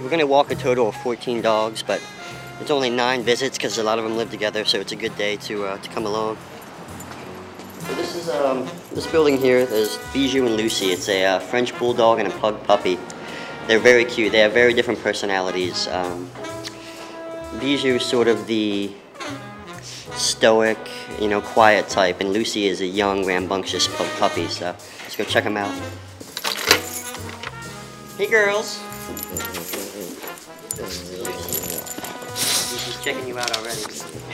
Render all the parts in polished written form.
We're going to walk a total of 14 dogs, but it's only 9 visits because a lot of them live together, so it's a good day to come along. So this is this building here is Bijou and Lucy. It's a French bulldog and a pug puppy. They're very cute. They have very different personalities. Bijou is sort of the stoic, you know, quiet type, and Lucy is a young, rambunctious pug puppy. So let's go check them out. Hey, girls. She's checking you out already.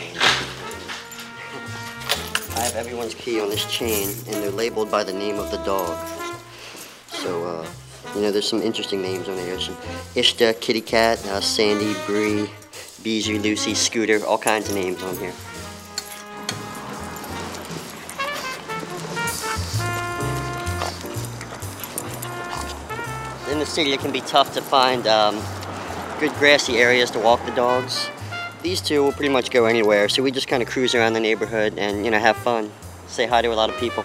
I have everyone's key on this chain, and they're labeled by the name of the dog. So, you know, there's some interesting names on there. Ishta, Kitty Cat, Sandy, Bree, Bijou, Lucy, Scooter, all kinds of names on here. In the city, it can be tough to find good grassy areas to walk the dogs. These two will pretty much go anywhere, so we just kind of cruise around the neighborhood and, you know, have fun. Say hi to a lot of people.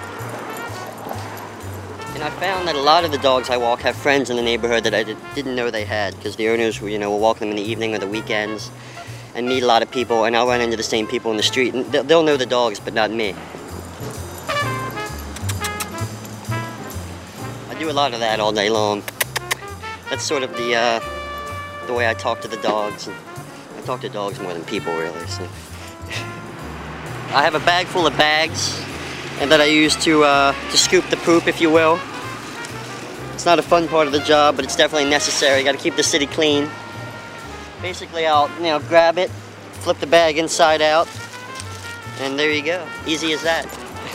And I found that a lot of the dogs I walk have friends in the neighborhood that I didn't know they had, because the owners, you know, will walk them in the evening or the weekends and meet a lot of people, and I'll run into the same people in the street, and they'll know the dogs, but not me. I do a lot of that all day long. That's sort of the way I talk to the dogs. I talk to dogs more than people, really. So. I have a bag full of bags, and that I use to scoop the poop, if you will. It's not a fun part of the job, but it's definitely necessary. Got to keep the city clean. Basically, I'll, you know, grab it, flip the bag inside out, and there you go. Easy as that.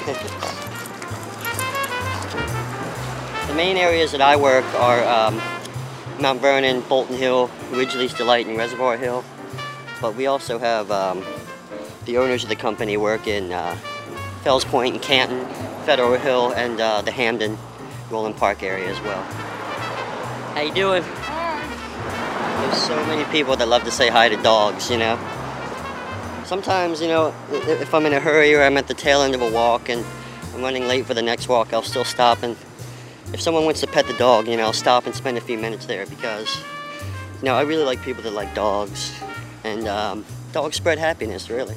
The main areas that I work are Mount Vernon, Bolton Hill, Ridgely's Delight, and Reservoir Hill. But we also have the owners of the company work in Fells Point and Canton, Federal Hill, and the Hamden, Roland Park area as well. How you doing? There's so many people that love to say hi to dogs, you know. Sometimes, you know, if I'm in a hurry or I'm at the tail end of a walk and I'm running late for the next walk, I'll still stop, and if someone wants to pet the dog, you know, I'll stop and spend a few minutes there, because, you know, I really like people that like dogs, and dogs spread happiness, really.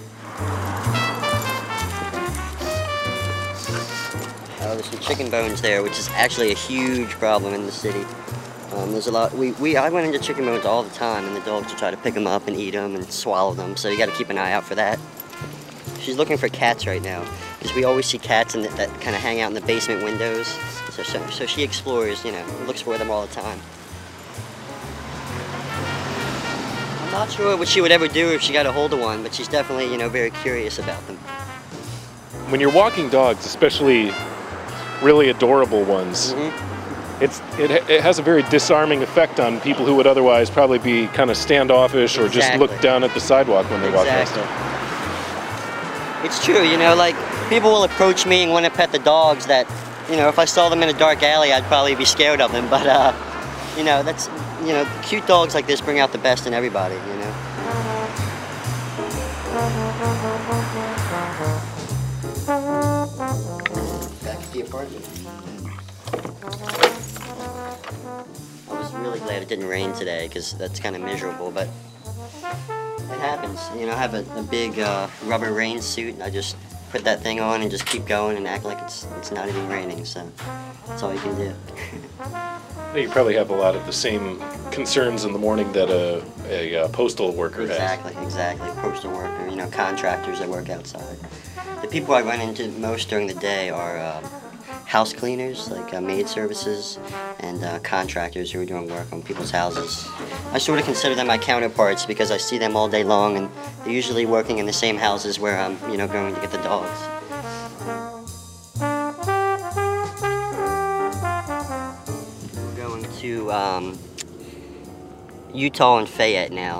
There's some chicken bones there, which is actually a huge problem in the city. There's a lot. I run into chicken bones all the time, and the dogs will try to pick them up and eat them and swallow them. So you got to keep an eye out for that. She's looking for cats right now, because we always see cats that kind of hang out in the basement windows. So she explores, you know, looks for them all the time. I'm not sure what she would ever do if she got a hold of one, but she's definitely, you know, very curious about them. When you're walking dogs, especially really adorable ones, it has a very disarming effect on people who would otherwise probably be kind of standoffish or just look down at the sidewalk when they walk past them. It's true, you know, like, people will approach me and want to pet the dogs that, you know, if I saw them in a dark alley, I'd probably be scared of them, but, you know, that's, you know, cute dogs like this bring out the best in everybody, you know. Back to the apartment. I was really glad it didn't rain today, because that's kind of miserable, but it happens. You know, I have a big rubber rain suit, and I just put that thing on and just keep going and act like it's not even raining, so that's all you can do. You probably have a lot of the same concerns in the morning that a postal worker has. Exactly. Postal worker, you know, contractors that work outside. The people I run into most during the day are house cleaners, like maid services, and contractors who are doing work on people's houses. I sort of consider them my counterparts, because I see them all day long, and they're usually working in the same houses where I'm, you know, going to get the dogs. We're going to Eutaw and Fayette now,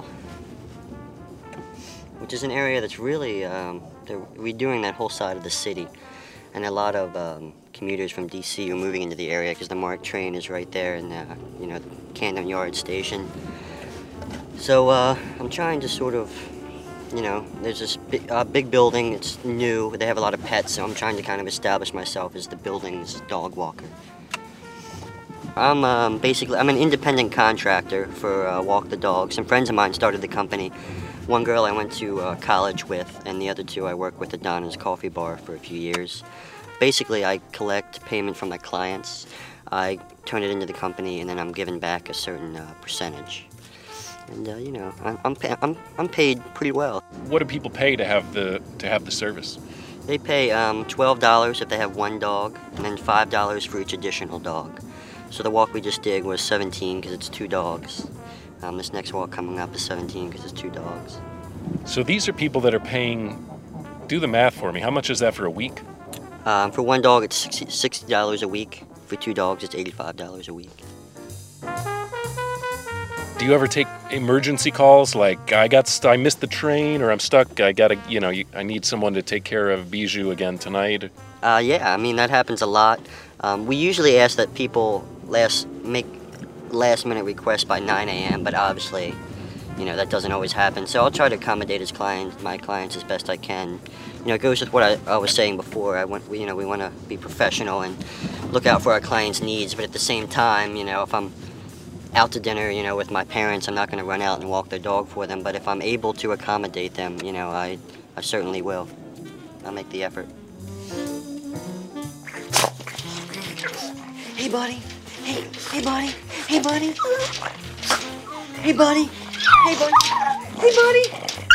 which is an area that's really, they're redoing that whole side of the city. And a lot of commuters from DC are moving into the area, because the MARC train is right there in the, you know, the Camden Yard station. So I'm trying to sort of, you know, there's this big building, it's new, they have a lot of pets, so I'm trying to kind of establish myself as the building's dog walker. I'm basically I'm an independent contractor for Walk the Dog. Some friends of mine started the company. One girl I went to college with, and the other two I worked with at Donna's Coffee Bar for a few years. Basically, I collect payment from my clients. I turn it into the company, and then I'm given back a certain percentage. And you know, I'm paid pretty well. What do people pay to have the service? They pay $12 if they have one dog, and then $5 for each additional dog. So the walk we just did was 17 because it's 2 dogs. This next walk coming up is 17 because it's 2 dogs. So these are people that are paying. Do the math for me. How much is that for a week? For one dog, it's $60 a week. For 2 dogs, it's $85 a week. Do you ever take emergency calls like I missed the train, or I'm stuck? I gotta, I need someone to take care of Bijou again tonight. Yeah, I mean that happens a lot. We usually ask that people make last-minute requests by 9 a.m., but obviously, that doesn't always happen. So I'll try to accommodate my clients as best I can. It goes with what I was saying before. We want to be professional and look out for our clients' needs, but at the same time, if I'm out to dinner, with my parents, I'm not going to run out and walk their dog for them. But if I'm able to accommodate them, I certainly will. I'll make the effort. Hey, buddy. Hey, buddy. Hey, buddy. Hey, buddy. Hey, buddy. Hey, buddy.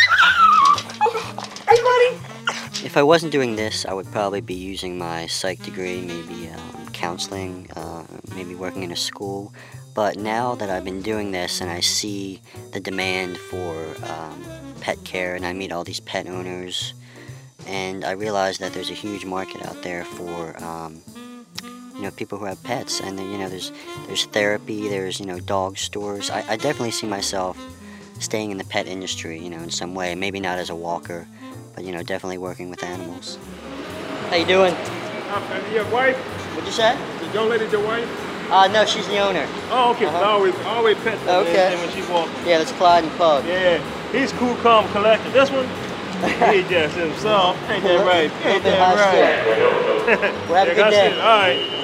Hey, buddy. If I wasn't doing this, I would probably be using my psych degree, maybe counseling, maybe working in a school. But now that I've been doing this and I see the demand for pet care, and I meet all these pet owners, and I realize that there's a huge market out there for people who have pets, and there's therapy, there's dog stores. I definitely see myself staying in the pet industry, in some way. Maybe not as a walker, but definitely working with animals. How you doing? Your wife? What'd you say? The young lady, your wife? No, she's the owner. Oh, okay. I always pet her Okay. when she walks. Yeah, that's Clyde and Pug. Yeah, he's cool, calm, collected. This one, he just himself. Ain't that right? Ain't that right? Well, have a good day. All right.